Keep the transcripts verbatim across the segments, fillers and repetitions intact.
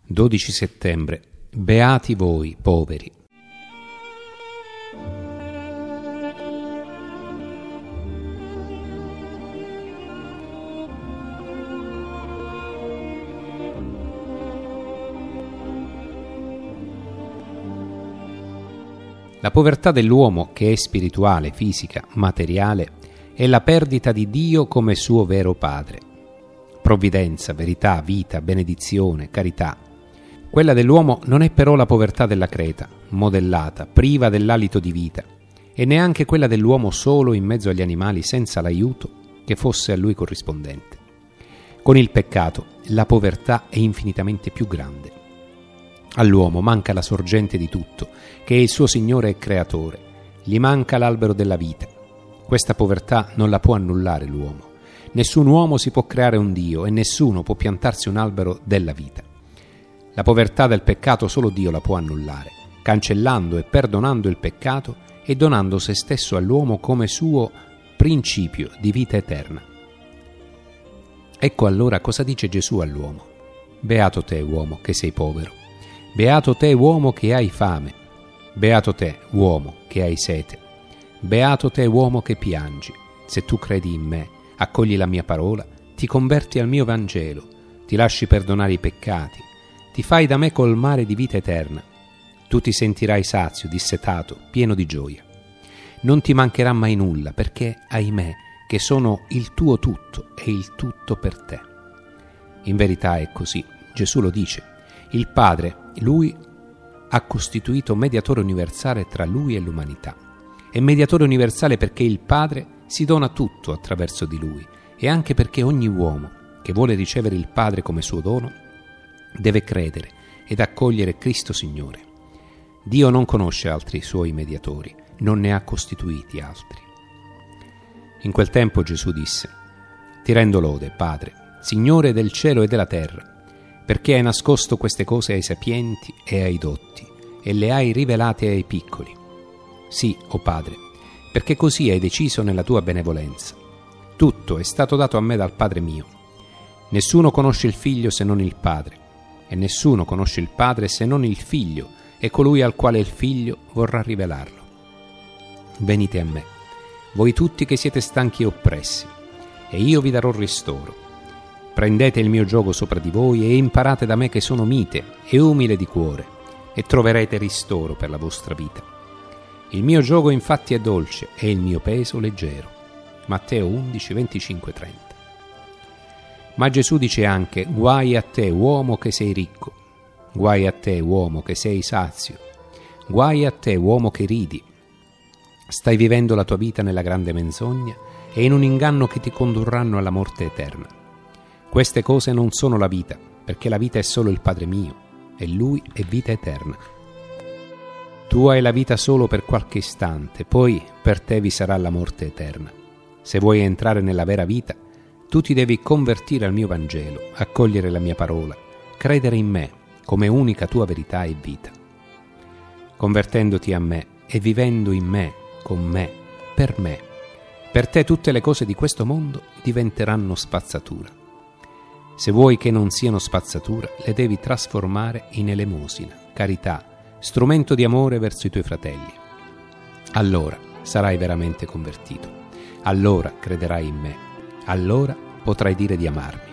dodici settembre. Beati voi, poveri. La povertà dell'uomo, che è spirituale, fisica, materiale, è la perdita di Dio come suo vero Padre. Provvidenza, verità, vita, benedizione, carità. Quella dell'uomo non è però la povertà della creta, modellata, priva dell'alito di vita, e neanche quella dell'uomo solo in mezzo agli animali senza l'aiuto che fosse a lui corrispondente. Con il peccato la povertà è infinitamente più grande. All'uomo manca la sorgente di tutto, che è il suo Signore e Creatore. Gli manca l'albero della vita. Questa povertà non la può annullare l'uomo. Nessun uomo si può creare un Dio e nessuno può piantarsi un albero della vita. La povertà del peccato solo Dio la può annullare, cancellando e perdonando il peccato e donando se stesso all'uomo come suo principio di vita eterna. Ecco allora cosa dice Gesù all'uomo. Beato te, uomo, che sei povero. Beato te, uomo, che hai fame. Beato te, uomo, che hai sete. Beato te, uomo, che piangi. Se tu credi in me, accogli la mia parola, ti converti al mio Vangelo, ti lasci perdonare i peccati, ti fai da me colmare di vita eterna. Tu ti sentirai sazio, dissetato, pieno di gioia. Non ti mancherà mai nulla, perché hai me, che sono il tuo tutto e il tutto per te. In verità è così, Gesù lo dice. Il Padre, Lui, ha costituito mediatore universale tra Lui e l'umanità. È mediatore universale perché il Padre si dona tutto attraverso di Lui e anche perché ogni uomo che vuole ricevere il Padre come suo dono deve credere ed accogliere Cristo Signore. Dio non conosce altri Suoi mediatori, non ne ha costituiti altri. In quel tempo Gesù disse: Ti rendo lode, Padre, Signore del cielo e della terra, perché hai nascosto queste cose ai sapienti e ai dotti e le hai rivelate ai piccoli. Sì, o Padre, perché così hai deciso nella tua benevolenza. Tutto è stato dato a me dal Padre mio. Nessuno conosce il Figlio se non il Padre, e nessuno conosce il Padre se non il Figlio e colui al quale il Figlio vorrà rivelarlo. Venite a me, voi tutti che siete stanchi e oppressi, e io vi darò ristoro. Prendete il mio giogo sopra di voi e imparate da me che sono mite e umile di cuore, e troverete ristoro per la vostra vita. Il mio giogo infatti è dolce e il mio peso leggero. Matteo undici, venticinque, trenta. Ma Gesù dice anche: guai a te, uomo, che sei ricco. Guai a te, uomo, che sei sazio. Guai a te, uomo, che ridi. Stai vivendo la tua vita nella grande menzogna e in un inganno che ti condurranno alla morte eterna. Queste cose non sono la vita, perché la vita è solo il Padre mio, e Lui è vita eterna. Tu hai la vita solo per qualche istante, poi per te vi sarà la morte eterna. Se vuoi entrare nella vera vita, tu ti devi convertire al mio Vangelo, accogliere la mia parola, credere in me come unica tua verità e vita. Convertendoti a me e vivendo in me, con me, per me, per te tutte le cose di questo mondo diventeranno spazzatura. Se vuoi che non siano spazzatura, le devi trasformare in elemosina, carità, strumento di amore verso i tuoi fratelli. Allora sarai veramente convertito. Allora crederai in me. Allora potrai dire di amarmi.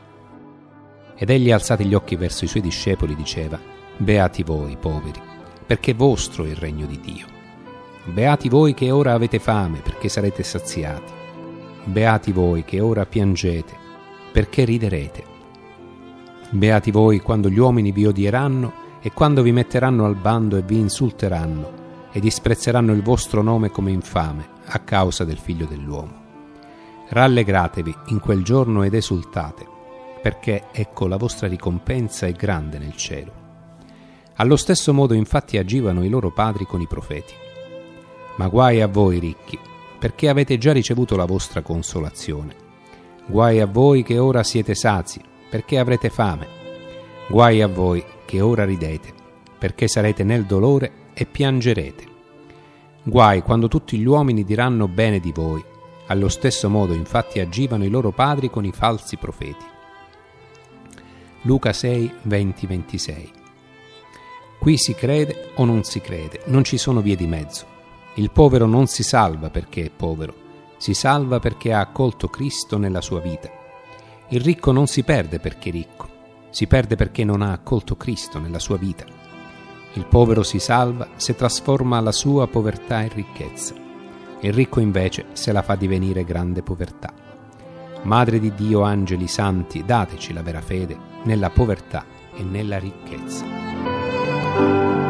Ed egli, alzati gli occhi verso i suoi discepoli, diceva: Beati voi, poveri, perché vostro è il regno di Dio. Beati voi che ora avete fame, perché sarete saziati. Beati voi che ora piangete, perché riderete. Beati voi quando gli uomini vi odieranno e quando vi metteranno al bando e vi insulteranno e disprezzeranno il vostro nome come infame a causa del Figlio dell'uomo. Rallegratevi in quel giorno ed esultate, perché ecco la vostra ricompensa è grande nel cielo. Allo stesso modo infatti agivano i loro padri con i profeti. Ma guai a voi ricchi, perché avete già ricevuto la vostra consolazione. Guai a voi che ora siete sazi, perché avrete fame. Guai a voi che ora ridete, perché sarete nel dolore e piangerete. Guai quando tutti gli uomini diranno bene di voi. Allo stesso modo infatti agivano i loro padri con i falsi profeti. Luca sei, venti ventisei. Qui si crede o non si crede, non ci sono vie di mezzo. Il povero non si salva perché è povero, si salva perché ha accolto Cristo nella sua vita. Il ricco non si perde perché è ricco, si perde perché non ha accolto Cristo nella sua vita. Il povero si salva se trasforma la sua povertà in ricchezza. Il ricco invece se la fa divenire grande povertà. Madre di Dio, angeli santi, dateci la vera fede nella povertà e nella ricchezza.